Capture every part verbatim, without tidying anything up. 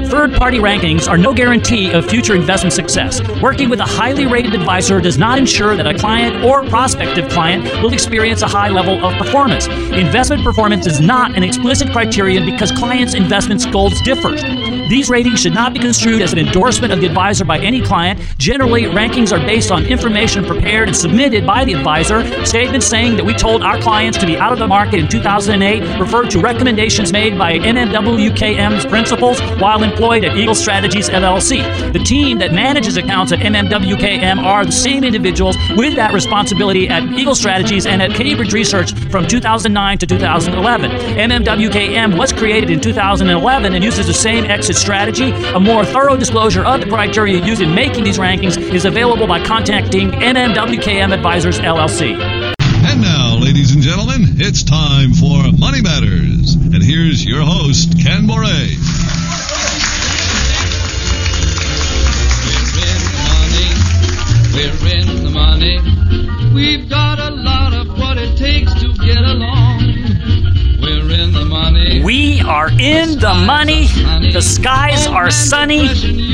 Third-party rankings are no guarantee of future investment success. Working with a highly rated advisor does not ensure that a client or prospective client will experience a high level of performance. Investment performance is not an explicit criterion because clients' investment goals differ. These ratings should not be construed as an endorsement of the advisor by any client. Generally, rankings are based on information prepared and submitted by the advisor. Statements saying that we told our clients to be out of the market in two thousand eight refer to recommendations made by N M W K M's principals while employed at Eagle Strategies L L C. The team that manages accounts at N M W K M are the same individuals with that responsibility at Eagle Strategies and at Cambridge Research from two thousand nine to two thousand eleven. N M W K M was created in two thousand eleven and uses the same exit strategy. A more thorough disclosure of the criteria used in making these rankings is available by contacting N M W K M Advisors L L C. And now, ladies and gentlemen, it's time for Money Matters. And here's your host, Ken Moray. We're in the money. We've got a lot of what it takes to get along. We're in the money. We are in the money. The skies are sunny.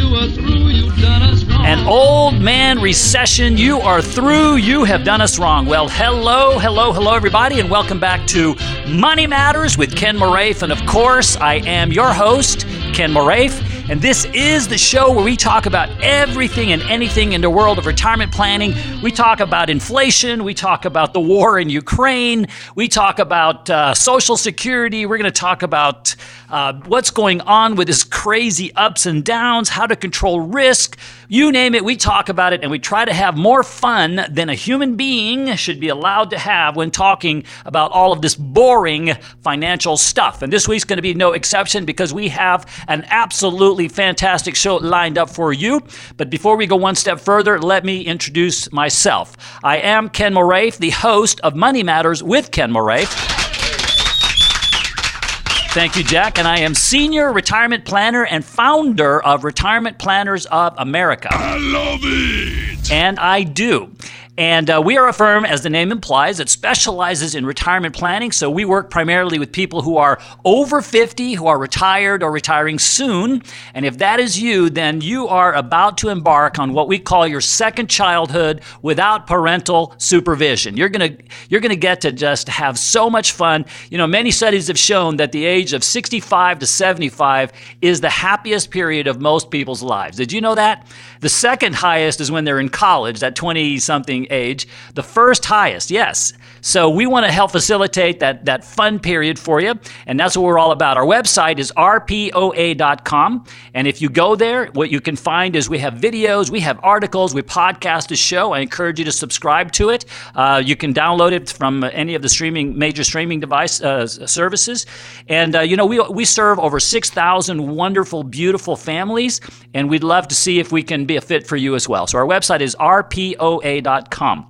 An old man recession, you are through. You have done us wrong. Well, hello, hello, hello, everybody, and welcome back to Money Matters with Ken Moraif. And of course, I am your host, Ken Moraif. And this is the show where we talk about everything and anything in the world of retirement planning. We talk about inflation. We talk about the war in Ukraine. We talk about uh, Social Security. We're going to talk about uh, what's going on with this crazy ups and downs, how to control risk. You name it, we talk about it, and we try to have more fun than a human being should be allowed to have when talking about all of this boring financial stuff. And this week's going to be no exception because we have an absolutely fantastic show lined up for you. But before we go one step further, let me introduce myself. I am Ken Moraif, the host of Money Matters with Ken Moraif. Thank you, Jack. And I am Senior Retirement Planner and founder of Retirement Planners of America. I love it! And I do. And uh, we are a firm, as the name implies, that specializes in retirement planning. So we work primarily with people who are over fifty, who are retired or retiring soon. And if that is you, then you are about to embark on what we call your second childhood without parental supervision. You're gonna you're gonna get to just have so much fun. You know, many studies have shown that the age of sixty-five to seventy-five is the happiest period of most people's lives. Did you know that? The second highest is when they're in college, that twenty-something age. The first highest, yes. So we want to help facilitate that, that fun period for you, and that's what we're all about. Our website is R P O A dot com, and if you go there, what you can find is we have videos, we have articles, we podcast a show. I encourage you to subscribe to it. Uh, you can download it from any of the streaming major streaming device uh, services. And, uh, you know, we, we serve over six thousand wonderful, beautiful families, and we'd love to see if we can be a fit for you as well. So our website is R P O A dot com.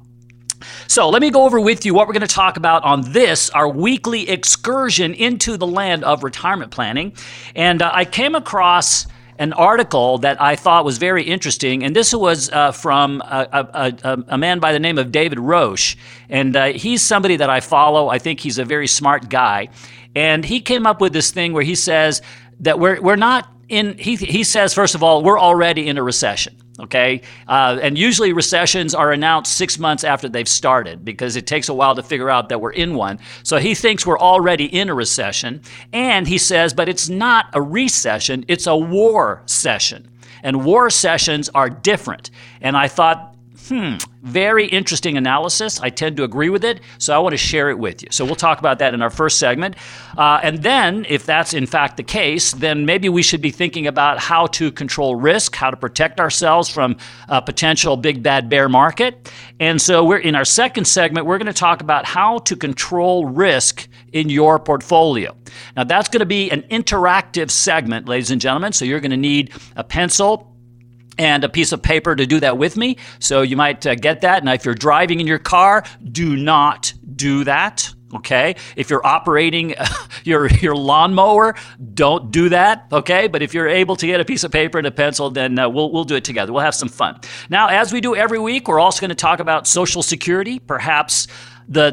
So let me go over with you what we're going to talk about on this, our weekly excursion into the land of retirement planning. And uh, I came across an article that I thought was very interesting, and this was uh, from a, a, a, a man by the name of David Roche. And uh, he's somebody that I follow. I think he's a very smart guy. And he came up with this thing where he says that we're we're not in, he, he says, first of all, we're already in a recession. Okay, uh, and usually recessions are announced six months after they've started because it takes a while to figure out that we're in one. So he thinks we're already in a recession, and he says, but it's not a recession, it's a war session. And war sessions are different. And I thought, Hmm, very interesting analysis. I tend to agree with it, so I want to share it with you. So we'll talk about that in our first segment. Uh, and then, if that's in fact the case, then maybe we should be thinking about how to control risk, how to protect ourselves from a potential big bad bear market. And so we're in our second segment, we're going to talk about how to control risk in your portfolio. Now, that's going to be an interactive segment, ladies and gentlemen, so you're going to need a pencil and a piece of paper to do that with me. So you might uh, get that. And if you're driving in your car, do not do that. Okay? If you're operating uh, your your lawnmower, don't do that. Okay? But if you're able to get a piece of paper and a pencil, then uh, we'll we'll do it together. We'll have some fun. Now, as we do every week, we're also going to talk about Social Security, perhaps the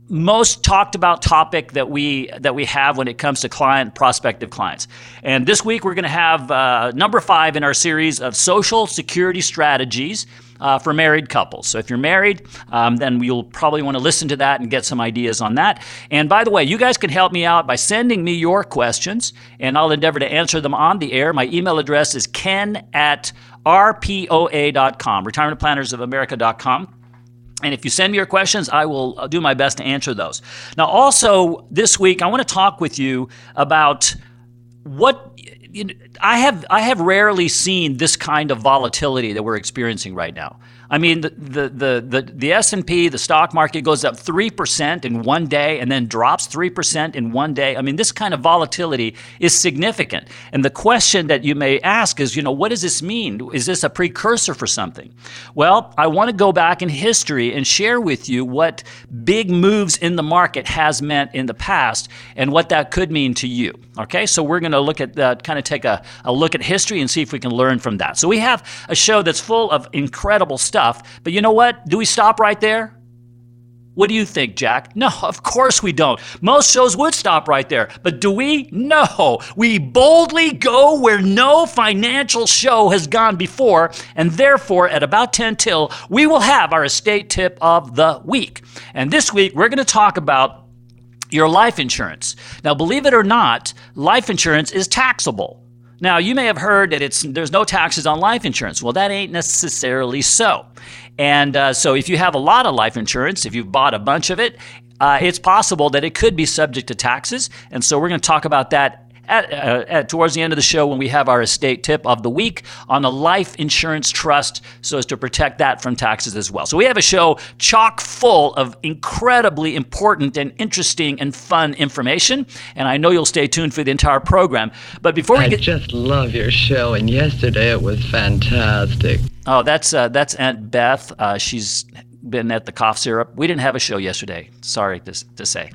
most talked about topic that we that we have when it comes to client prospective clients. And this week we're going to have uh, number five in our series of social security strategies uh, for married couples. So if you're married, um, then you'll probably want to listen to that and get some ideas on that. And by the way, you guys can help me out by sending me your questions, and I'll endeavor to answer them on the air. My email address is ken at r p o a dot com, retirement planners of america dot com. And if you send me your questions, I will do my best to answer those. Now, also this week, I want to talk with you about what you know, I have. I have rarely seen this kind of volatility that we're experiencing right now. I mean, the the the the, the S and P, the stock market goes up three percent in one day and then drops three percent in one day. I mean, this kind of volatility is significant. And the question that you may ask is, you know, what does this mean? Is this a precursor for something? Well, I want to go back in history and share with you what big moves in the market has meant in the past and what that could mean to you. Okay, so we're going to look at that, kind of take a, a look at history and see if we can learn from that. So we have a show that's full of incredible stuff. Stuff. But you know what? Do we stop right there? What do you think, Jack? No, of course we don't. Most shows would stop right there. But do we? No. We boldly go where no financial show has gone before. And therefore, at about ten till, we will have our estate tip of the week. And this week, we're going to talk about your life insurance. Now, believe it or not, life insurance is taxable. Now, you may have heard that it's there's no taxes on life insurance. Well, that ain't necessarily so. And uh, so if you have a lot of life insurance, if you've bought a bunch of it, uh, it's possible that it could be subject to taxes. And so we're going to talk about that At, uh, at, towards the end of the show when we have our estate tip of the week on a life insurance trust so as to protect that from taxes as well. So we have a show chock full of incredibly important and interesting and fun information, and I know you'll stay tuned for the entire program. But before we I get... just love your show, and yesterday it was fantastic. Oh, that's uh, that's Aunt Beth. Uh, she's been at the cough syrup. We didn't have a show yesterday. Sorry to, to say.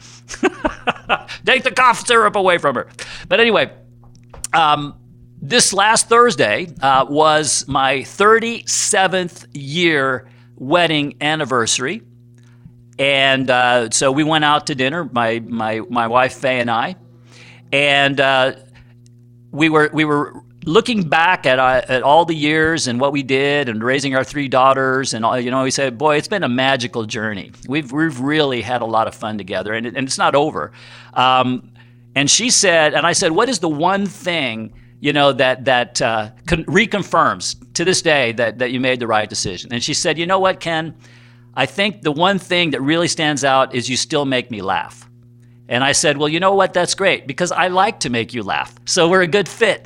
Take the cough syrup away from her. But anyway, um, this last Thursday uh, was my thirty-seventh year wedding anniversary. And uh, so we went out to dinner, my my my wife Faye and I. And uh, we were we were looking back at uh, at all the years and what we did and raising our three daughters, and all, you know, we said, boy, it's been a magical journey. We've we've really had a lot of fun together, and it, and it's not over. Um, and she said, and I said, what is the one thing, you know, that that uh, con- reconfirms to this day that that you made the right decision? And she said, you know what, Ken, I think the one thing that really stands out is you still make me laugh. And I said, well, you know what, that's great, because I like to make you laugh, so we're a good fit.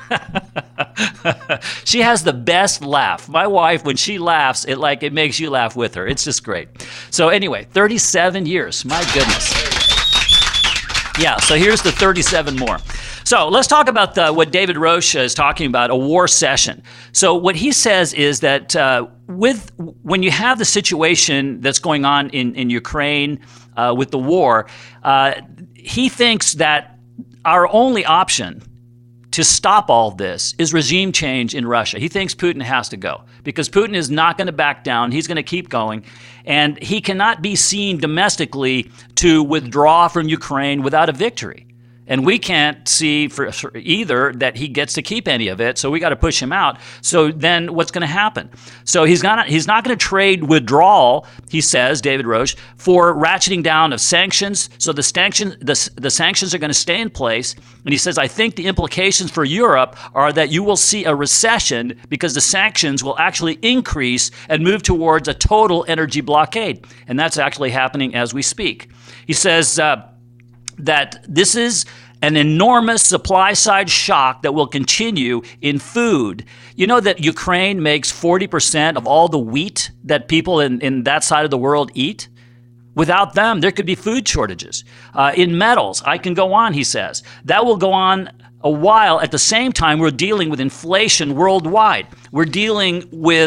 She has the best laugh. My wife, when she laughs, it like it makes you laugh with her. It's just great. So anyway, thirty-seven years. My goodness. Yeah, so here's the thirty-seven more. So let's talk about the, what David Roche is talking about, a war session. So what he says is that uh, with when you have the situation that's going on in, in Ukraine uh, with the war, uh, he thinks that our only option to stop all this is regime change in Russia. He thinks Putin has to go because Putin is not going to back down. He's going to keep going. And he cannot be seen domestically to withdraw from Ukraine without a victory. And we can't see for, for either that he gets to keep any of it, so we got to push him out. So then what's going to happen? So he's not he's not going to trade withdrawal, he says, David Roche, for ratcheting down of sanctions. So the sanctions the, the sanctions are going to stay in place. And he says, I think the implications for Europe are that you will see a recession because the sanctions will actually increase and move towards a total energy blockade. And that's actually happening as we speak. He says uh, that this is an enormous supply-side shock that will continue in food. You know that Ukraine makes forty percent of all the wheat that people in, in that side of the world eat? Without them, there could be food shortages. Uh, in metals, I can go on, he says. That will go on a while. At the same time, we're dealing with inflation worldwide. We're dealing with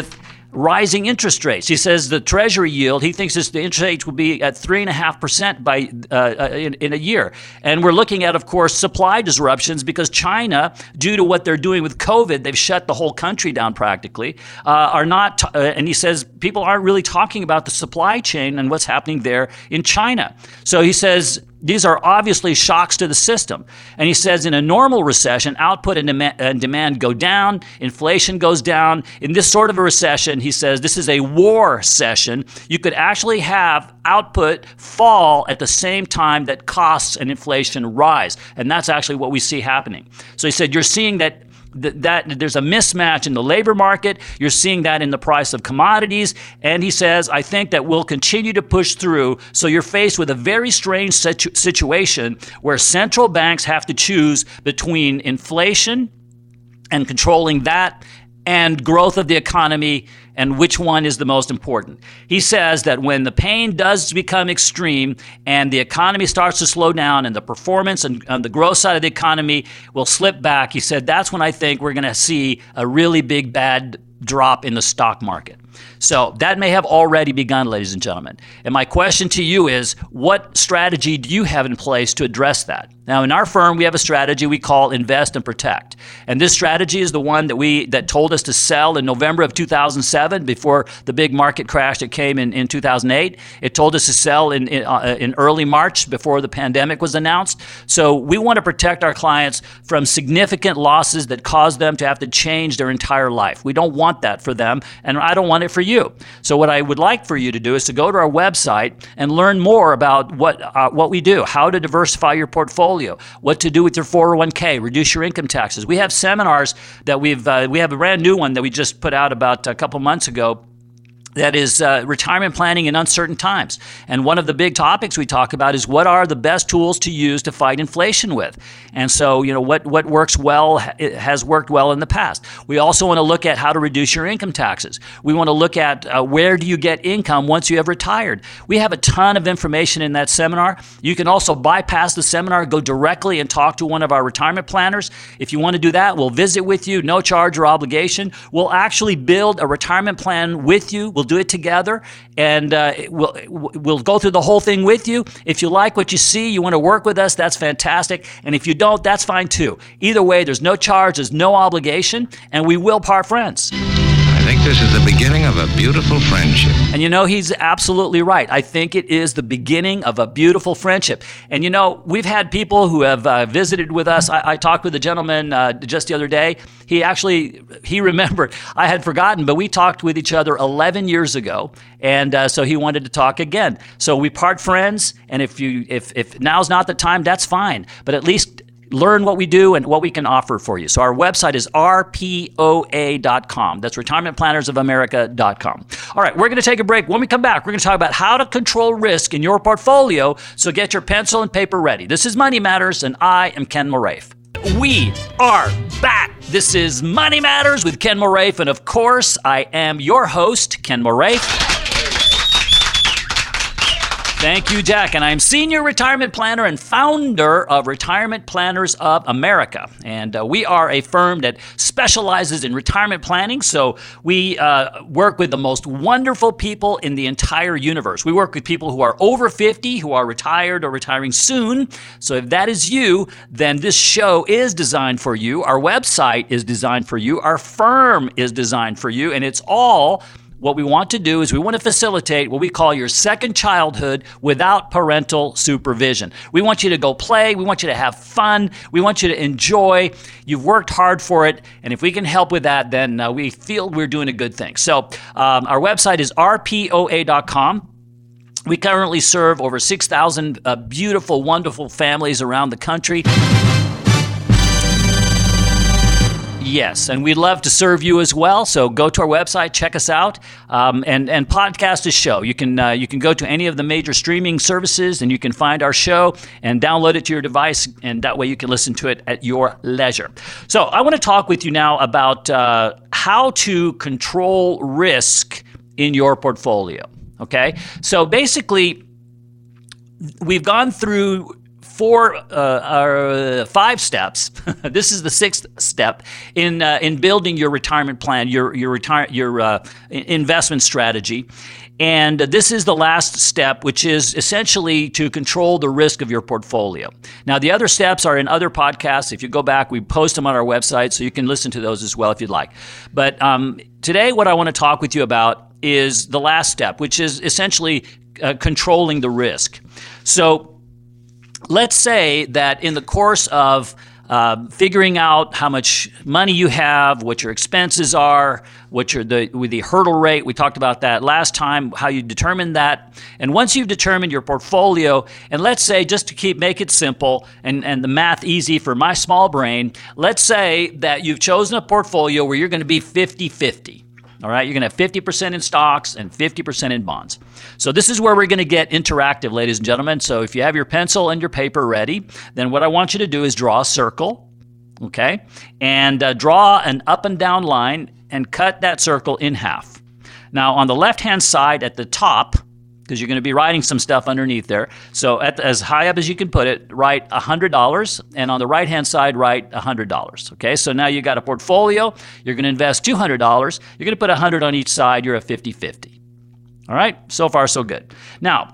rising interest rates. He says the Treasury yield, he thinks this, the interest rates will be at three point five percent by uh, in, in a year. And we're looking at, of course, supply disruptions because China, due to what they're doing with COVID, they've shut the whole country down practically, uh, are not, t- uh, and he says people aren't really talking about the supply chain and what's happening there in China. So he says, these are obviously shocks to the system. And he says in a normal recession, output and demand, and demand go down, inflation goes down. In this sort of a recession, he says, this is a war session. You could actually have output fall at the same time that costs and inflation rise. And that's actually what we see happening. So he said, you're seeing that That, that there's a mismatch in the labor market. You're seeing that in the price of commodities. And he says, I think that we'll continue to push through. So you're faced with a very strange situ- situation where central banks have to choose between inflation and controlling that and growth of the economy, and which one is the most important. He says that when the pain does become extreme and the economy starts to slow down and the performance and, and the growth side of the economy will slip back, he said that's when I think we're going to see a really big bad drop in the stock market. So that may have already begun, ladies and gentlemen. And my question to you is, what strategy do you have in place to address that? Now, in our firm, we have a strategy we call Invest and Protect. And this strategy is the one that we that told us to sell in November of two thousand seven, before the big market crash that came in, in two thousand eight. It told us to sell in, in, uh, in early March before the pandemic was announced. So we want to protect our clients from significant losses that cause them to have to change their entire life. We don't want that for them, and I don't want it for you. So what I would like for you to do is to go to our website and learn more about what uh, what we do, how to diversify your portfolio, what to do with your four oh one k, reduce your income taxes. We have seminars that we've, uh, we have a brand new one that we just put out about a couple months ago. That is uh, retirement planning in uncertain times. And one of the big topics we talk about is what are the best tools to use to fight inflation with. And so, you know, what, what works well, it has worked well in the past. We also want to look at how to reduce your income taxes. We want to look at uh, where do you get income once you have retired. We have a ton of information in that seminar. You can also bypass the seminar, go directly and talk to one of our retirement planners. If you want to do that, we'll visit with you, no charge or obligation. We'll actually build a retirement plan with you. We'll do it together, and uh, we'll we'll go through the whole thing with you. If you like what you see, you want to work with us, that's fantastic. And if you don't, that's fine too. Either way, there's no charge, there's no obligation, and we will part friends. I think this is the beginning of a beautiful friendship. And you know, he's absolutely right. I think it is the beginning of a beautiful friendship. And you know, we've had people who have uh, visited with us. I, I talked with a gentleman uh, just the other day. He actually, he remembered, I had forgotten, but we talked with each other eleven years ago. And uh, so he wanted to talk again. So we part friends. And if you, if, if now's not the time, that's fine. But at least learn what we do and what we can offer for you. So our website is R P O A dot com. That's retirement planners of america dot com. All right, we're going to take a break. When we come back, we're going to talk about how to control risk in your portfolio. So get your pencil and paper ready. This is Money Matters, and I am Ken Moraif. We are back. This is Money Matters with Ken Moraif, and of course, I am your host, Ken Moraif. Thank you, Jack. And I'm Senior Retirement Planner and founder of Retirement Planners of America. And uh, we are a firm that specializes in retirement planning. So we uh, work with the most wonderful people in the entire universe. We work with people who are over fifty, who are retired or retiring soon. So if that is you, then this show is designed for you. Our website is designed for you. Our firm is designed for you. And it's all what we want to do is we want to facilitate what we call your second childhood without parental supervision. We want you to go play. We want you to have fun. We want you to enjoy. You've worked hard for it. And if we can help with that, then uh, we feel we're doing a good thing. So um, our website is R P O A dot com. We currently serve over six thousand uh, beautiful, wonderful families around the country. Yes, and we'd love to serve you as well. So go to our website, check us out, um, and and podcast this show. You can uh, you can go to any of the major streaming services, and you can find our show and download it to your device, and that way you can listen to it at your leisure. So I want to talk with you now about uh, how to control risk in your portfolio. Okay, so basically, we've gone through four, uh, uh, five steps. This is the sixth step in uh, in building your retirement plan, your your retire your uh, investment strategy. And this is the last step, which is essentially to control the risk of your portfolio. Now, the other steps are in other podcasts. If you go back, we post them on our website, so you can listen to those as well if you'd like. But um, today, what I want to talk with you about is the last step, which is essentially uh, controlling the risk. So let's say that in the course of Uh, figuring out how much money you have, what your expenses are, what your the with the hurdle rate. We talked about that last time, how you determine that. And once you've determined your portfolio, and let's say, just to keep make it simple and, and the math easy for my small brain, let's say that you've chosen a portfolio where you're going to be fifty-fifty. All right, you're going to have fifty percent in stocks and fifty percent in bonds. So this is where we're going to get interactive, ladies and gentlemen. So if you have your pencil and your paper ready, then what I want you to do is draw a circle, okay? And uh, draw an up and down line and cut that circle in half. Now, on the left-hand side at the top, because you're going to be writing some stuff underneath there, so at the, as high up as you can put it, write one hundred dollars, and on the right-hand side, write one hundred dollars, okay? So now you got a portfolio, you're going to invest two hundred dollars, you're going to put one hundred dollars on each side, you're a fifty-fifty. All right, so far so good. Now,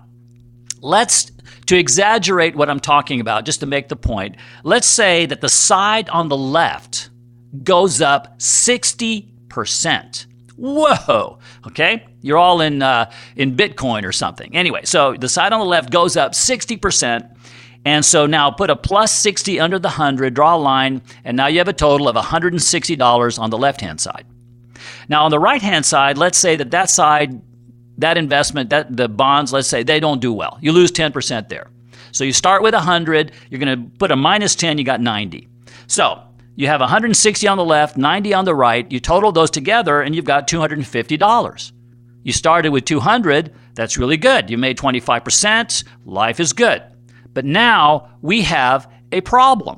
let's, to exaggerate what I'm talking about, just to make the point, let's say that the side on the left goes up sixty percent. Whoa, okay? You're all in uh, in Bitcoin or something. Anyway, so the side on the left goes up sixty percent. And so now put a plus sixty under the one hundred, draw a line, and now you have a total of one hundred sixty dollars on the left-hand side. Now on the right-hand side, let's say that that side, that investment, that the bonds, let's say they don't do well. You lose ten percent there. So you start with one hundred, you're going to put a minus ten, you got ninety. So you have one hundred sixty on the left, ninety on the right. You total those together and you've got two hundred fifty dollars. You started with two hundred, that's really good. You made twenty-five percent, life is good. But now we have a problem.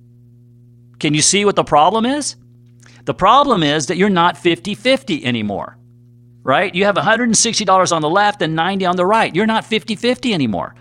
Can you see what the problem is? The problem is that you're not fifty-fifty anymore, right? You have one hundred sixty dollars on the left and ninety on the right. You're not fifty-fifty anymore.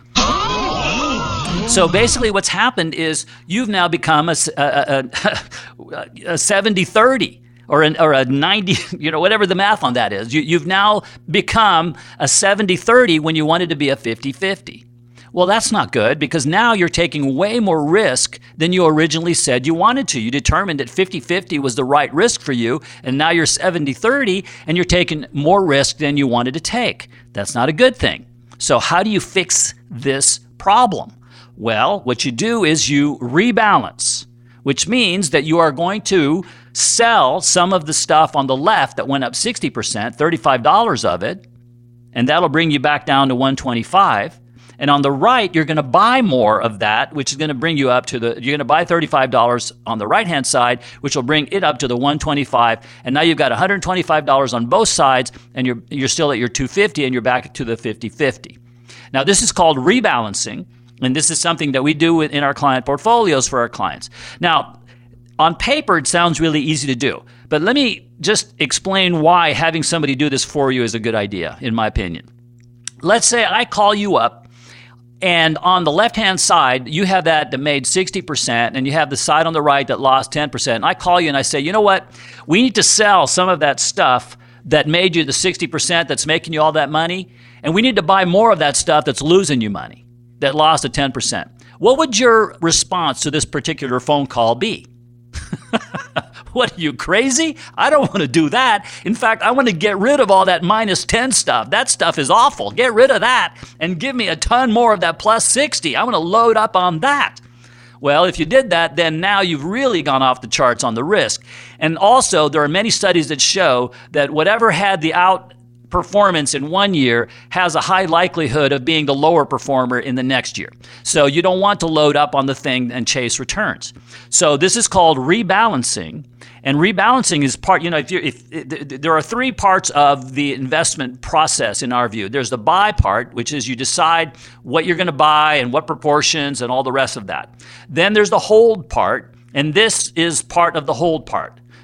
So basically what's happened is you've now become a, a, a, a seventy thirty or, an, or a ninety, you know, whatever the math on that is. You, you've now become a seventy thirty when you wanted to be a fifty-fifty. Well, that's not good, because now you're taking way more risk than you originally said you wanted to. You determined that fifty-fifty was the right risk for you, and now you're seventy thirty, and you're taking more risk than you wanted to take. That's not a good thing. So how do you fix this problem? Well, what you do is you rebalance, which means that you are going to sell some of the stuff on the left that went up sixty percent, thirty-five dollars of it, and that'll bring you back down to one hundred twenty-five dollars. And on the right, you're going to buy more of that, which is going to bring you up to the, you're going to buy thirty-five dollars on the right-hand side, which will bring it up to the one hundred twenty-five dollars. And now you've got one hundred twenty-five dollars on both sides, and you're, you're still at your two hundred fifty dollars, and you're back to the fifty-fifty. Now, this is called rebalancing, and this is something that we do in our client portfolios for our clients. Now, on paper, it sounds really easy to do, but let me just explain why having somebody do this for you is a good idea, in my opinion. Let's say I call you up, and on the left-hand side, you have that that made sixty percent, and you have the side on the right that lost ten percent. And I call you and I say, you know what? We need to sell some of that stuff that made you the sixty percent that's making you all that money, and we need to buy more of that stuff that's losing you money, that lost the ten percent. What would your response to this particular phone call be? What, are you crazy? I don't want to do that. In fact, I want to get rid of all that minus ten stuff. That stuff is awful. Get rid of that and give me a ton more of that plus sixty. I want to load up on that. Well, if you did that, then now you've really gone off the charts on the risk. And also, there are many studies that show that whatever had the out performance in one year has a high likelihood of being the lower performer in the next year. So you don't want to load up on the thing and chase returns. So this is called rebalancing. And rebalancing is part, you know, if you if, if there are three parts of the investment process in our view. There's the buy part, which is you decide what you're going to buy and what proportions and all the rest of that. Then there's the hold part, and this is part of the hold part,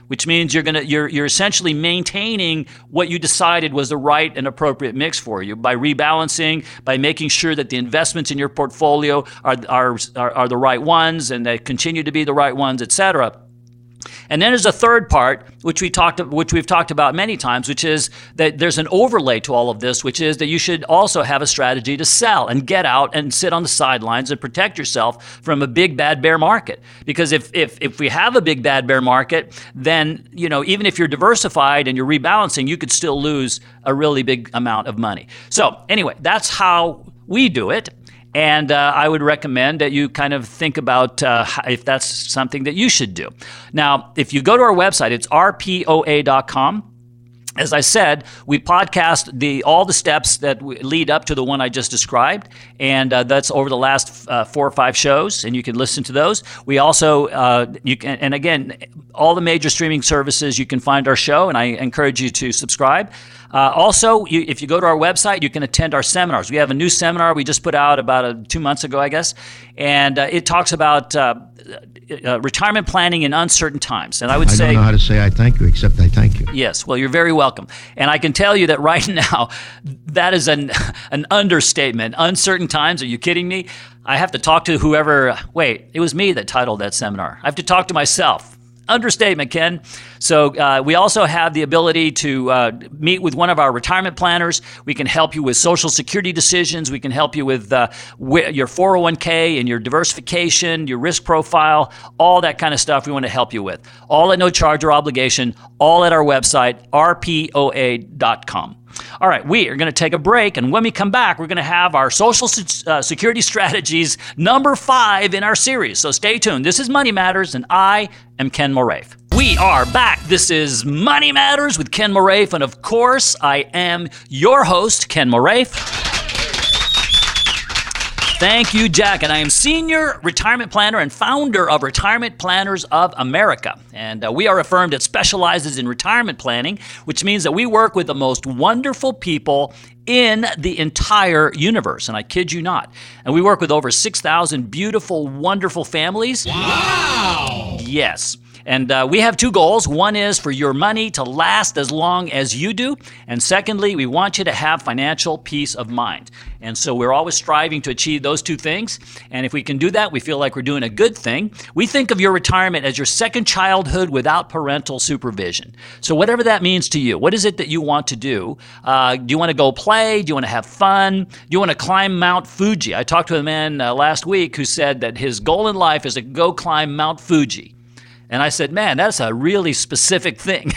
which means you're gonna you're you're essentially maintaining what you decided was the right and appropriate mix for you by rebalancing, by making sure that the investments in your portfolio are are are, are the right ones and they continue to be the right ones, et cetera. And then there's a third part, which we talked, which we've talked about many times, which is that there's an overlay to all of this, which is that you should also have a strategy to sell and get out and sit on the sidelines and protect yourself from a big bad bear market. Because if if if we have a big bad bear market, then you know even if you're diversified and you're rebalancing, you could still lose a really big amount of money. So anyway, that's how we do it. And uh, I would recommend that you kind of think about uh, if that's something that you should do. Now, if you go to our website, it's R P O A dot com. As I said, we podcast the all the steps that lead up to the one I just described, and uh, that's over the last uh, four or five shows, and you can listen to those. We also, uh, you can, and again, all the major streaming services, you can find our show, and I encourage you to subscribe. Uh, also, you, if you go to our website, you can attend our seminars. We have a new seminar we just put out about uh, two months ago, I guess, and uh, it talks about uh, uh, retirement planning in uncertain times. And I would I say, I don't know how to say I thank you, except I thank you. Yes, well, you're very welcome. And I can tell you that right now, that is an an understatement. Uncertain times, are you kidding me? I have to talk to whoever, wait, it was me that titled that seminar. I have to talk to myself. Understatement, Ken. So uh, we also have the ability to uh, meet with one of our retirement planners. We can help you with Social Security decisions. We can help you with uh, wi- your four oh one k and your diversification, your risk profile, all that kind of stuff we want to help you with. All at no charge or obligation, all at our website, R P O A dot com. All right, we are going to take a break, and when we come back, we're going to have our Social uh, Security Strategies number five in our series. So stay tuned. This is Money Matters, and I am Ken Moraif. We are back. This is Money Matters with Ken Moraif, and of course, I am your host, Ken Moraif. Thank you, Jack. And I am Senior Retirement Planner and founder of Retirement Planners of America. And uh, we are a firm that specializes in retirement planning, which means that we work with the most wonderful people in the entire universe. And I kid you not. And we work with over six thousand beautiful, wonderful families. Wow! Yes. And uh, we have two goals. One is for your money to last as long as you do. And secondly, we want you to have financial peace of mind. And so we're always striving to achieve those two things. And if we can do that, we feel like we're doing a good thing. We think of your retirement as your second childhood without parental supervision. So whatever that means to you, what is it that you want to do? Uh, do you want to go play? Do you want to have fun? Do you want to climb Mount Fuji? I talked to a man uh, last week who said that his goal in life is to go climb Mount Fuji. And I said, man, that's a really specific thing.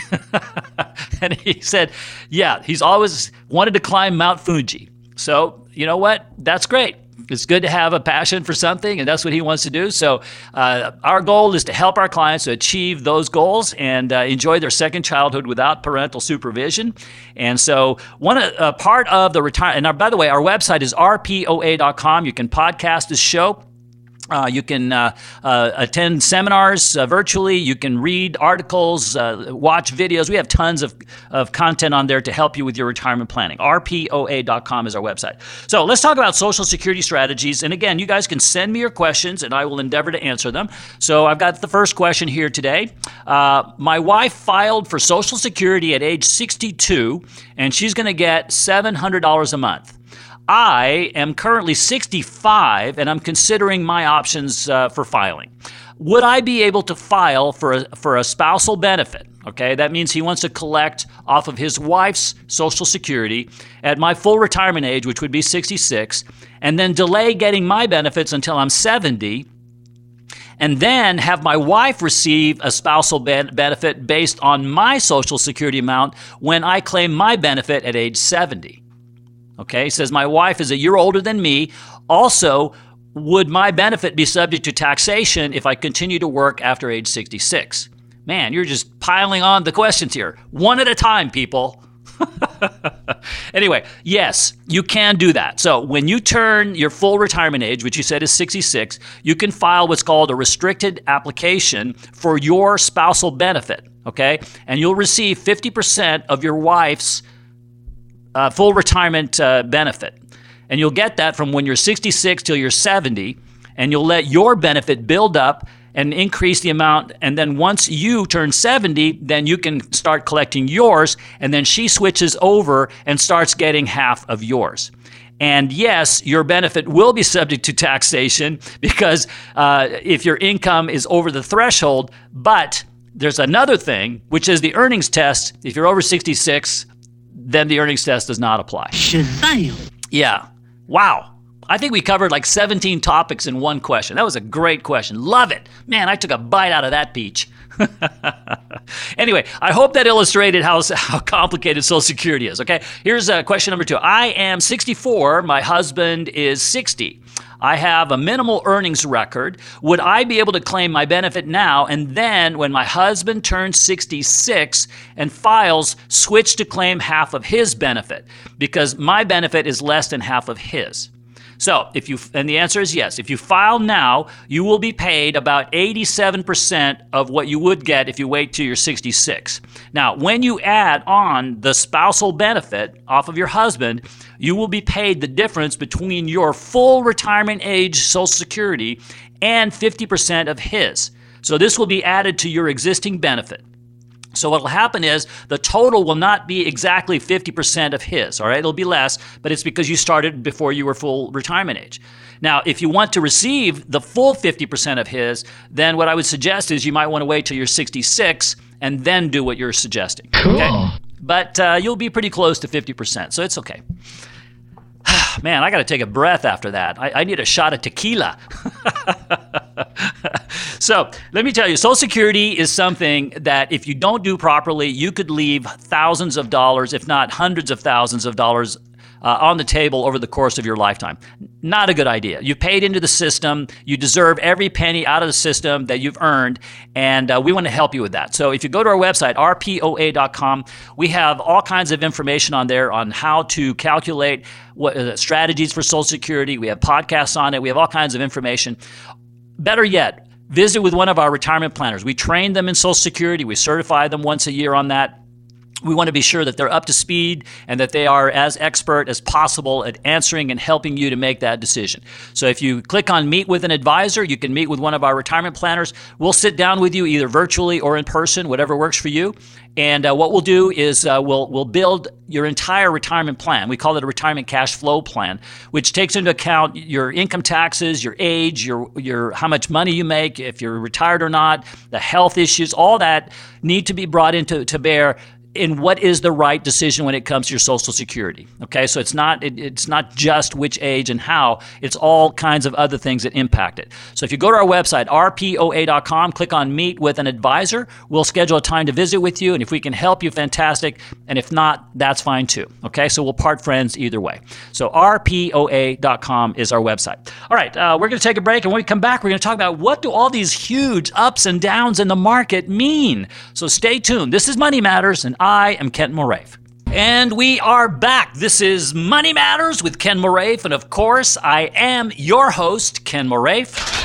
And he said, yeah, he's always wanted to climb Mount Fuji. So, you know what? That's great. It's good to have a passion for something, and that's what he wants to do. So uh, our goal is to help our clients to achieve those goals and uh, enjoy their second childhood without parental supervision. And so one uh, part of the retire, and our, by the way, our website is R P O A dot com. You can podcast this show. Uh, you can uh, uh, attend seminars uh, virtually. You can read articles, uh, watch videos. We have tons of, of content on there to help you with your retirement planning. R P O A dot com is our website. So let's talk about Social Security strategies. And again, you guys can send me your questions, and I will endeavor to answer them. So I've got the first question here today. Uh, my wife filed for Social Security at age sixty-two, and she's going to get seven hundred dollars a month. I am currently sixty-five, and I'm considering my options uh, for filing. Would I be able to file for a, for a spousal benefit? Okay, that means he wants to collect off of his wife's Social Security at my full retirement age, which would be sixty-six, and then delay getting my benefits until I'm seventy, and then have my wife receive a spousal ben- benefit based on my Social Security amount when I claim my benefit at age seventy. Okay, he says my wife is a year older than me. Also, would my benefit be subject to taxation if I continue to work after age sixty-six? Man, you're just piling on the questions here. One at a time, people. Anyway, yes, you can do that. So when you turn your full retirement age, which you said is sixty-six, you can file what's called a restricted application for your spousal benefit, okay? And you'll receive fifty percent of your wife's Uh, full retirement uh, benefit. And you'll get that from when you're sixty-six till you're seventy, and you'll let your benefit build up and increase the amount. And then once you turn seventy, then you can start collecting yours. And then she switches over and starts getting half of yours. And yes, your benefit will be subject to taxation because uh, if your income is over the threshold. But there's another thing, which is the earnings test. If you're over sixty-six, then the earnings test does not apply. Shazam! Yeah. Wow. I think we covered like seventeen topics in one question. That was a great question. Love it. Man, I took a bite out of that peach. Anyway, I hope that illustrated how, how complicated Social Security is, okay? Here's uh, question number two. I am sixty-four. My husband is sixty. I have a minimal earnings record. Would I be able to claim my benefit now and then when my husband turns sixty-six and files, switch to claim half of his benefit? Because my benefit is less than half of his. So, if you, and the answer is yes. If you file now, you will be paid about eighty-seven percent of what you would get if you wait till you're sixty-six. Now, when you add on the spousal benefit off of your husband, you will be paid the difference between your full retirement age Social Security and fifty percent of his. So this will be added to your existing benefit. So what will happen is the total will not be exactly fifty percent of his, all right? It'll be less, but it's because you started before you were full retirement age. Now, if you want to receive the full fifty percent of his, then what I would suggest is you might want to wait till you're sixty-six and then do what you're suggesting. Cool. Okay? But uh, you'll be pretty close to fifty percent, so it's okay. Man, I got to take a breath after that. I, I need a shot of tequila. So let me tell you, Social Security is something that if you don't do properly, you could leave thousands of dollars, if not hundreds of thousands of dollars uh, on the table over the course of your lifetime. Not a good idea. You paid into the system. You deserve every penny out of the system that you've earned, and uh, we want to help you with that. So if you go to our website, R P O A dot com, we have all kinds of information on there on how to calculate what uh, strategies for Social Security. We have podcasts on it. We have all kinds of information. Better yet, visit with one of our retirement planners. We train them in Social Security. We certify them once a year on that. We want to be sure that they're up to speed and that they are as expert as possible at answering and helping you to make that decision. So if you click on Meet with an Advisor, you can meet with one of our retirement planners. We'll sit down with you either virtually or in person, whatever works for you. And uh, what we'll do is uh, we'll we'll build your entire retirement plan. We call it a retirement cash flow plan, which takes into account your income taxes, your age, your your how much money you make, if you're retired or not, the health issues, all that need to be brought into to bear in what is the right decision when it comes to your Social Security. Okay, so it's not it, it's not just which age and how, it's all kinds of other things that impact it. So if you go to our website, R P O A dot com, click on Meet with an Advisor, we'll schedule a time to visit with you, and if we can help you, fantastic, and if not, that's fine too. Okay, so we'll part friends either way. So R P O A dot com is our website. All right, uh, we're going to take a break, and when we come back, we're going to talk about what do all these huge ups and downs in the market mean. So stay tuned. This is Money Matters, and I am Ken Moraif. And we are back. This is Money Matters with Ken Moraif. And of course, I am your host, Ken Moraif.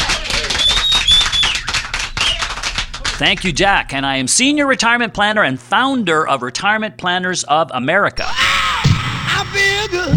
Thank you, Jack. And I am Senior Retirement Planner and founder of Retirement Planners of America. I feel good.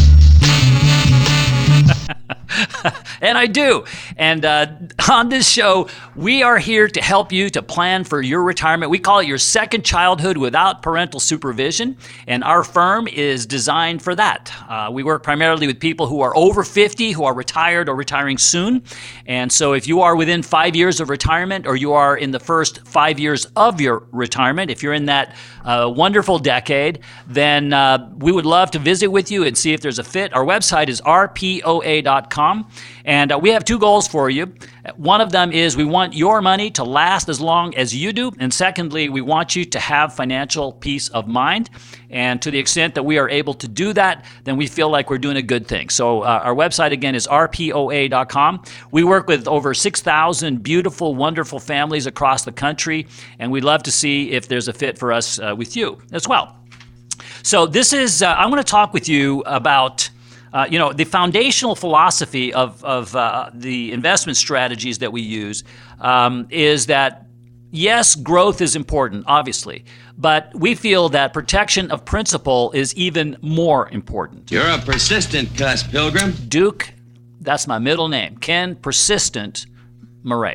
And I do. And uh, on this show, we are here to help you to plan for your retirement. We call it your second childhood without parental supervision. And our firm is designed for that. Uh, we work primarily with people who are over fifty, who are retired or retiring soon. And so if you are within five years of retirement, or you are in the first five years of your retirement, if you're in that uh, wonderful decade, then uh, we would love to visit with you and see if there's a fit. Our website is R P O A dot com. And uh, we have two goals for you. One of them is we want your money to last as long as you do. And secondly, we want you to have financial peace of mind. And to the extent that we are able to do that, then we feel like we're doing a good thing. So uh, our website, again, is R P O A dot com. We work with over six thousand beautiful, wonderful families across the country. And we'd love to see if there's a fit for us uh, with you as well. So this is, uh, I want to talk with you about Uh, you know, the foundational philosophy of, of uh, the investment strategies that we use um, is that, yes, growth is important, obviously, but we feel that protection of principal is even more important. You're a persistent cuss, Pilgrim. Duke, that's my middle name, Ken Persistent Moraif.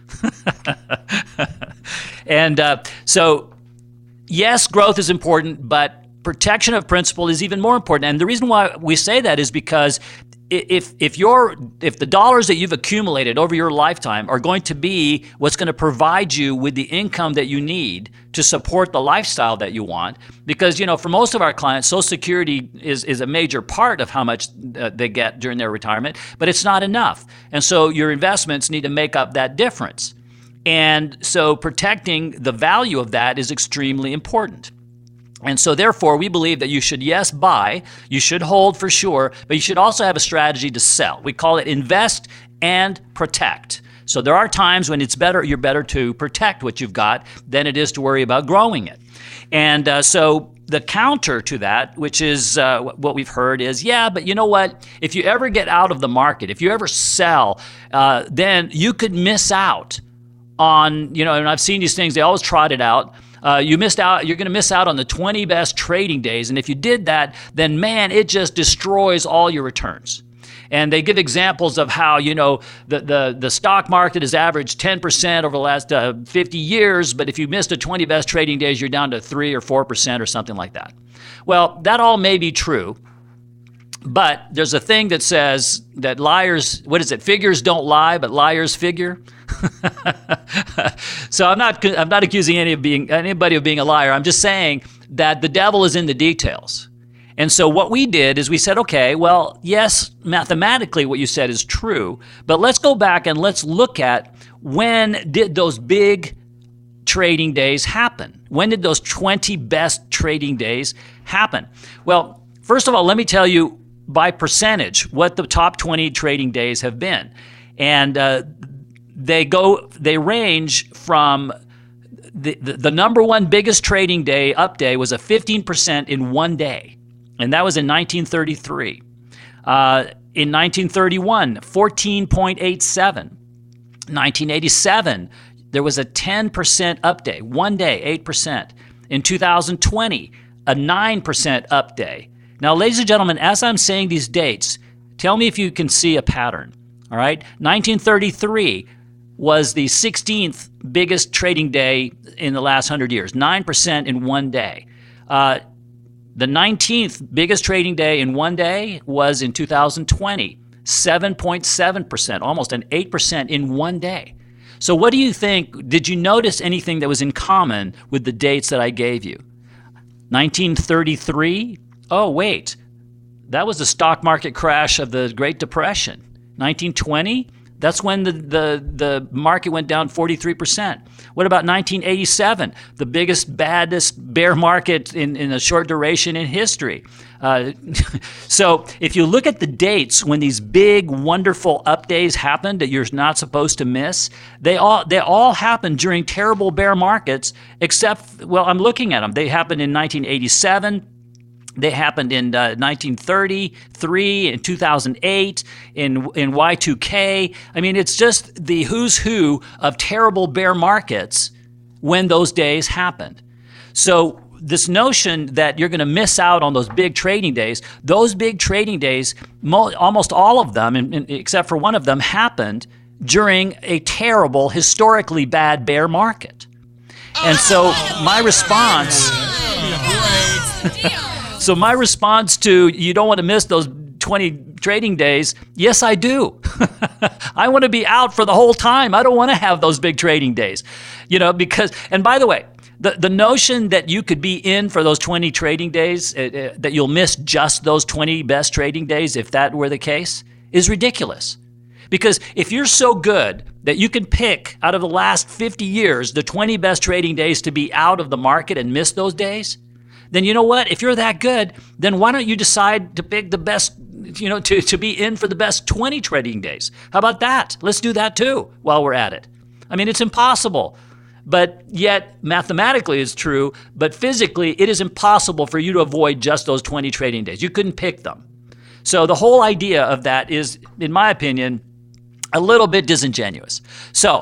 and uh, so, yes, growth is important, but protection of principal is even more important. And the reason why we say that is because if if you're if the dollars that you've accumulated over your lifetime are going to be what's going to provide you with the income that you need to support the lifestyle that you want, because you know for most of our clients, Social Security is is a major part of how much uh, they get during their retirement, but it's not enough, and so your investments need to make up that difference, and so protecting the value of that is extremely important. And so therefore, we believe that you should, yes, buy, you should hold for sure, but you should also have a strategy to sell. We call it invest and protect. So there are times when it's better, you're better to protect what you've got than it is to worry about growing it. And uh, so the counter to that, which is uh, what we've heard is, yeah, but you know what? If you ever get out of the market, if you ever sell, uh, then you could miss out on, you know, and I've seen these things, they always trot it out. Uh, you missed out. You're going to miss out on the twenty best trading days, and if you did that, then man, it just destroys all your returns. And they give examples of how you know the the, the stock market has averaged ten percent over the last uh, fifty years, but if you missed the twenty best trading days, you're down to three or four percent or something like that. Well, that all may be true, but there's a thing that says that liars, what is it? Figures don't lie, but liars figure. So I'm not I'm not accusing any of being anybody of being a liar. I'm just saying that the devil is in the details. And so what we did is we said, okay, well, yes, mathematically what you said is true, but let's go back and let's look at when did those big trading days happen? When did those twenty best trading days happen? Well, first of all, let me tell you by percentage what the top twenty trading days have been. And uh, They go. They range from the, the the number one biggest trading day up day was a fifteen percent in one day, and that was in nineteen thirty-three. Uh, in nineteen thirty-one, fourteen point eight seven. nineteen eighty-seven, there was a ten percent up day, one day, eight percent. In two thousand twenty, a nine percent up day. Now, ladies and gentlemen, as I'm saying these dates, tell me if you can see a pattern. All right, nineteen thirty-three. Was the sixteenth biggest trading day in the last one hundred years, nine percent in one day. Uh, the nineteenth biggest trading day in one day was in two thousand twenty, seven point seven percent, almost an eight percent in one day. So what do you think? Did you notice anything that was in common with the dates that I gave you? nineteen thirty-three? Oh, wait. That was the stock market crash of the Great Depression. nineteen twenty? That's when the, the, the market went down forty-three percent. What about nineteen eighty-seven, the biggest, baddest bear market in, in a short duration in history? Uh, so if you look at the dates when these big, wonderful up days happened that you're not supposed to miss, they all they all happened during terrible bear markets, except, well, I'm looking at them. They happened in nineteen eighty-seven. They happened in uh, nineteen thirty-three, in two thousand eight, in in Y two K. I mean, it's just the who's who of terrible bear markets when those days happened. So this notion that you're going to miss out on those big trading days, those big trading days, mo- almost all of them, in, in, except for one of them, happened during a terrible, historically bad bear market. And so my response... So my response to you don't want to miss those twenty trading days, yes, I do. I want to be out for the whole time. I don't want to have those big trading days, you know, because, and by the way, the, the notion that you could be in for those twenty trading days, uh, uh, that you'll miss just those twenty best trading days if that were the case, is ridiculous. Because if you're so good that you can pick out of the last fifty years the twenty best trading days to be out of the market and miss those days, then you know what? If you're that good, then why don't you decide to pick the best, you know, to, to be in for the best twenty trading days? How about that? Let's do that too while we're at it. I mean, it's impossible, but yet mathematically it's true, but physically it is impossible for you to avoid just those twenty trading days. You couldn't pick them. So the whole idea of that is, in my opinion, a little bit disingenuous. So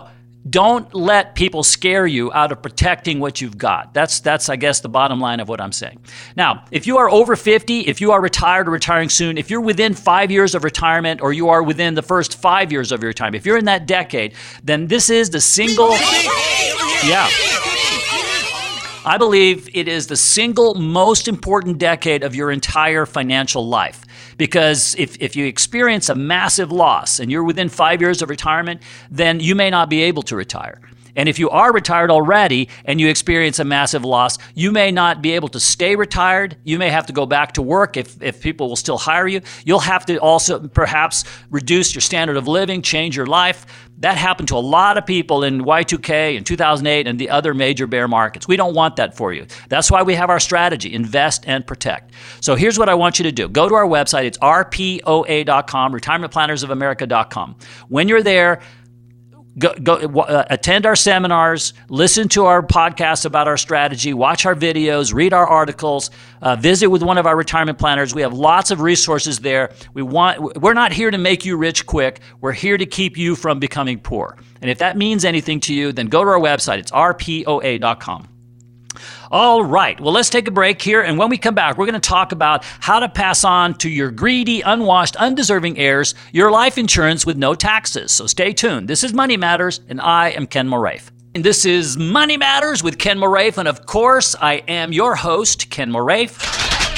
don't let people scare you out of protecting what you've got. That's, that's I guess, the bottom line of what I'm saying. Now, if you are over fifty, if you are retired or retiring soon, if you're within five years of retirement, or you are within the first five years of your retirement, if you're in that decade, then this is the single... Yeah. I believe it is the single most important decade of your entire financial life. Because if, if you experience a massive loss and you're within five years of retirement, then you may not be able to retire. And if you are retired already and you experience a massive loss, you may not be able to stay retired. You may have to go back to work if, if people will still hire you. You'll have to also perhaps reduce your standard of living, change your life. That happened to a lot of people in Y two K and two thousand eight and the other major bear markets. We don't want that for you. That's why we have our strategy, invest and protect. So here's what I want you to do. Go to our website. It's R P O A dot com, retirement planners of america dot com. When you're there, Go, go uh, attend our seminars, listen to our podcasts about our strategy, watch our videos, read our articles, uh, visit with one of our retirement planners. We have lots of resources there. We want, we're not here to make you rich quick. We're here to keep you from becoming poor. And if that means anything to you, then go to our website. It's R P O A dot com. All right, well, let's take a break here, and when we come back, we're going to talk about how to pass on to your greedy, unwashed, undeserving heirs your life insurance with no taxes. So stay tuned. This is Money Matters, and I am Ken Moraif. And this is Money Matters with Ken Moraif, and of course, I am your host, Ken Moraif.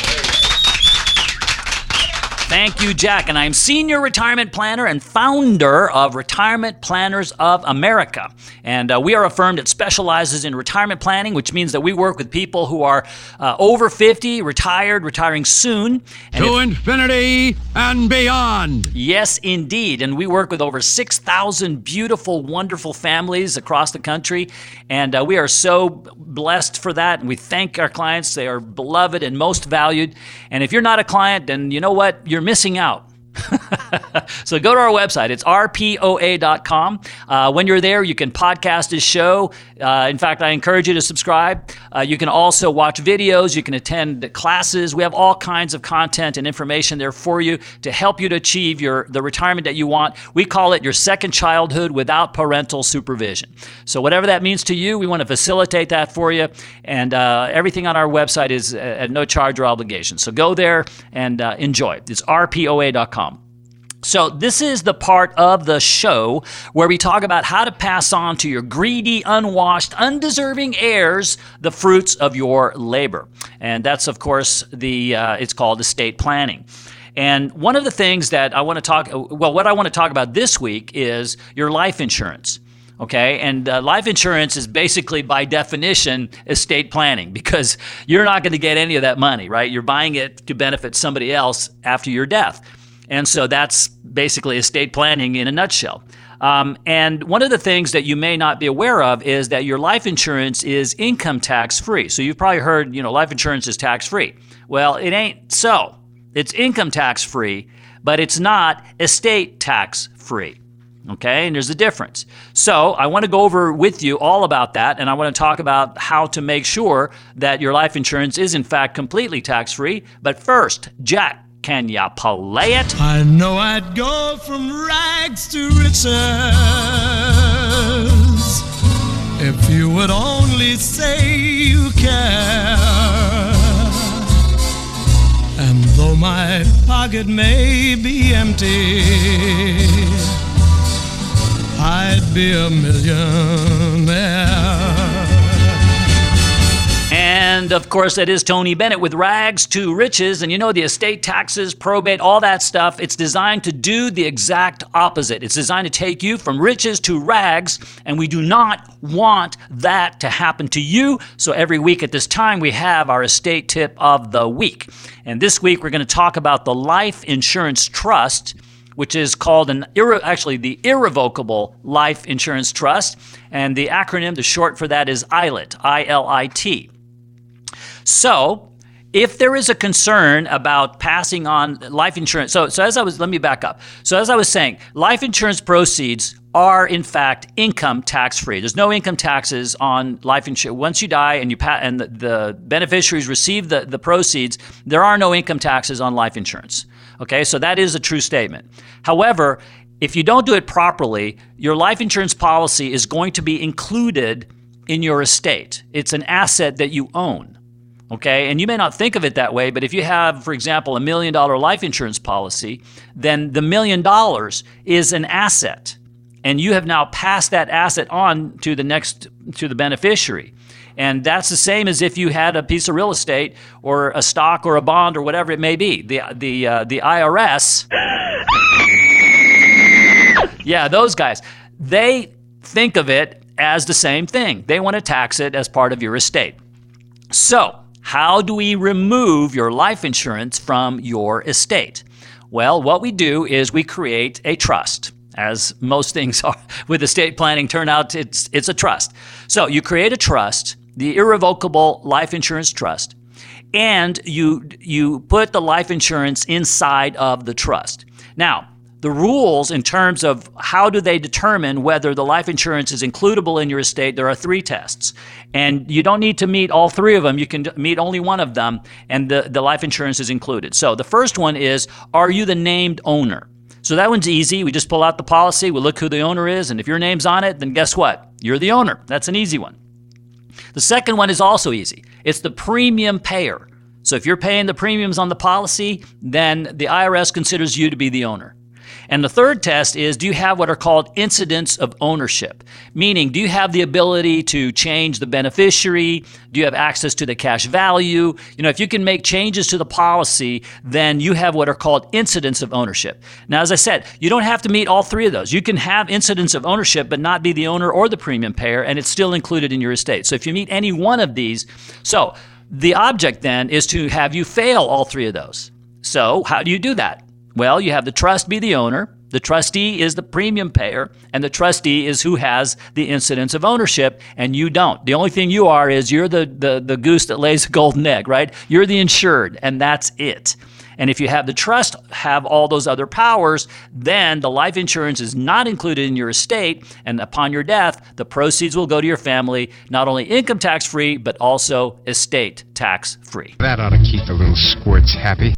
Thank you, Jack. And I'm Senior Retirement Planner and founder of Retirement Planners of America. And uh, we are a firm that specializes in retirement planning, which means that we work with people who are uh, over fifty, retired, retiring soon. And to if, infinity and beyond. Yes, indeed. And we work with over six thousand beautiful, wonderful families across the country. And uh, we are so blessed for that. And we thank our clients. They are beloved and most valued. And if you're not a client, then you know what? You're missing out. So go to our website. It's R P O A dot com. Uh, when you're there, you can podcast this show. Uh, in fact, I encourage you to subscribe. Uh, you can also watch videos. You can attend classes. We have all kinds of content and information there for you to help you to achieve your the retirement that you want. We call it your second childhood without parental supervision. So whatever that means to you, we want to facilitate that for you. And uh, everything on our website is at no charge or obligation. So go there and uh, enjoy. It's R P O A dot com. So this is the part of the show where we talk about how to pass on to your greedy, unwashed, undeserving heirs the fruits of your labor. And that's, of course, the uh, it's called estate planning. And one of the things that I want to talk, well, what I want to talk about this week is your life insurance. Okay, and uh, life insurance is basically, by definition, estate planning, because you're not going to get any of that money, right? You're buying it to benefit somebody else after your death. And so that's basically estate planning in a nutshell. Um, and one of the things that you may not be aware of is that your life insurance is income tax free. So you've probably heard, you know, life insurance is tax free. Well, it ain't so. It's income tax free, but it's not estate tax free. Okay, and there's a difference. So I want to go over with you all about that, and I want to talk about how to make sure that your life insurance is in fact completely tax free. But first, Jack, can ya play it? I know I'd go from rags to riches if you would only say you care. And though my pocket may be empty, I'd be a millionaire. And of course, that is Tony Bennett with Rags to Riches. And you know, the estate taxes, probate, all that stuff, it's designed to do the exact opposite. It's designed to take you from riches to rags, and we do not want that to happen to you. So every week at this time, we have our estate tip of the week. And this week, we're going to talk about the Life Insurance Trust, which is called an, irre- actually the Irrevocable Life Insurance Trust. And the acronym, the short for that is I L I T, I L I T. So, if there is a concern about passing on life insurance, so so as I was, let me back up. So as I was saying, life insurance proceeds are in fact income tax free. There's no income taxes on life insurance. Once you die and you pa- and the, the beneficiaries receive the, the proceeds, there are no income taxes on life insurance. Okay, so that is a true statement. However, if you don't do it properly, your life insurance policy is going to be included in your estate. It's an asset that you own. Okay, and you may not think of it that way, but if you have, for example, a million dollar life insurance policy, then the million dollars is an asset, and you have now passed that asset on to the next, to the beneficiary. And that's the same as if you had a piece of real estate or a stock or a bond or whatever it may be. The the uh, the I R S, yeah, those guys, they think of it as the same thing. They want to tax it as part of your estate. So, how do we remove your life insurance from your estate? Well, what we do is we create a trust. As most things are with estate planning turn out, it's it's a trust. So you create a trust, the irrevocable life insurance trust, and you you put the life insurance inside of the trust. Now, the rules in terms of how do they determine whether the life insurance is includable in your estate, there are three tests. And you don't need to meet all three of them. You can meet only one of them, and the, the life insurance is included. So the first one is, are you the named owner? So that one's easy. We just pull out the policy, we look who the owner is, and if your name's on it, then guess what? You're the owner. That's an easy one. The second one is also easy. It's the premium payer. So if you're paying the premiums on the policy, then the I R S considers you to be the owner. And the third test is, do you have what are called incidents of ownership? Meaning, do you have the ability to change the beneficiary? Do you have access to the cash value? You know, if you can make changes to the policy, then you have what are called incidents of ownership. Now, as I said, you don't have to meet all three of those. You can have incidents of ownership but not be the owner or the premium payer, and it's still included in your estate. So if you meet any one of these, so the object then is to have you fail all three of those. So how do you do that? Well, you have the trust be the owner, the trustee is the premium payer, and the trustee is who has the incidents of ownership, and you don't. The only thing you are is you're the, the, the goose that lays a golden egg, right? You're the insured, and that's it. And if you have the trust have all those other powers, then the life insurance is not included in your estate, and upon your death, the proceeds will go to your family, not only income tax free, but also estate tax free. That ought to keep the little squirts happy.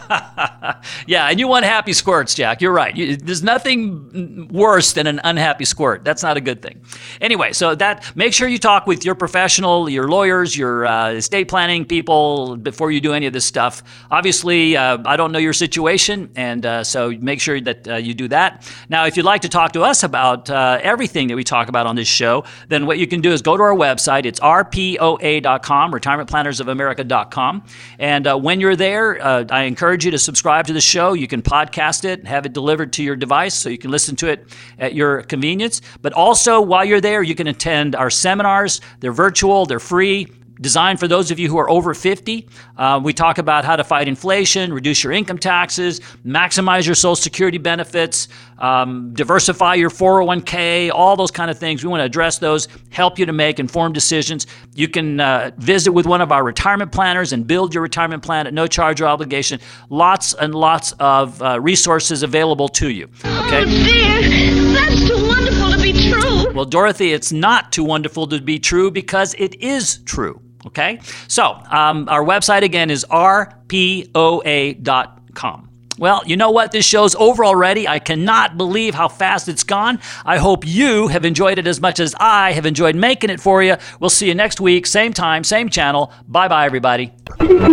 Yeah, and you want happy squirts, Jack. You're right. You, there's nothing worse than an unhappy squirt. That's not a good thing. Anyway, so that make sure you talk with your professional, your lawyers, your uh, estate planning people before you do any of this stuff. Obviously, uh, I don't know your situation, and uh, so make sure that uh, you do that. Now, if you'd like to talk to us about uh, everything that we talk about on this show, then what you can do is go to our website. It's R P O A dot com, retirement planners of america dot com. And uh, when you're there, uh, I encourage you to subscribe to the show. You can podcast it, have it delivered to your device so you can listen to it at your convenience. But also, while you're there, you can attend our seminars. They're virtual, they're free, designed for those of you who are over fifty. Uh, we talk about how to fight inflation, reduce your income taxes, maximize your Social Security benefits, um, diversify your four oh one k, all those kind of things. We want to address those, help you to make informed decisions. You can uh, visit with one of our retirement planners and build your retirement plan at no charge or obligation. Lots and lots of uh, resources available to you. Okay? Oh dear, that's too wonderful to be true. Well, Dorothy, it's not too wonderful to be true because it is true. Okay, so um, our website again is R P O A dot com. Well, you know what? This show's over already. I cannot believe how fast it's gone. I hope you have enjoyed it as much as I have enjoyed making it for you. We'll see you next week, same time, same channel. Bye-bye, everybody. This is the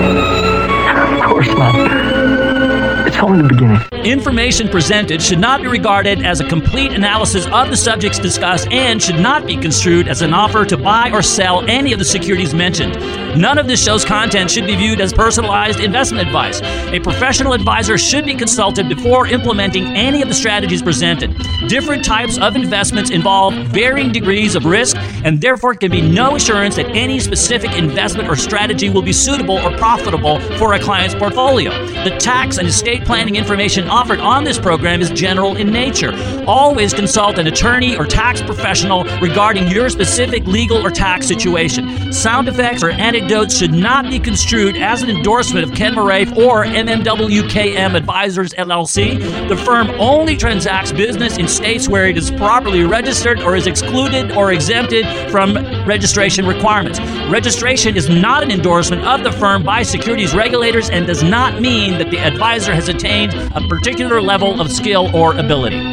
end. Of course not. It's only the beginning. Information presented should not be regarded as a complete analysis of the subjects discussed and should not be construed as an offer to buy or sell any of the securities mentioned. None of this show's content should be viewed as personalized investment advice. A professional advisor should be consulted before implementing any of the strategies presented. Different types of investments involve varying degrees of risk, and therefore can be no assurance that any specific investment or strategy will be suitable or profitable for a client's portfolio. The tax and estate planning information offered on this program is general in nature. Always consult an attorney or tax professional regarding your specific legal or tax situation. Sound effects or anecdotes should not be construed as an endorsement of Ken Moraif or M M W K M Advisors L L C. The firm only transacts business in states where it is properly registered or is excluded or exempted from registration requirements. Registration is not an endorsement of the firm by securities regulators and does not mean that the advisor has attained a particular level of skill or ability.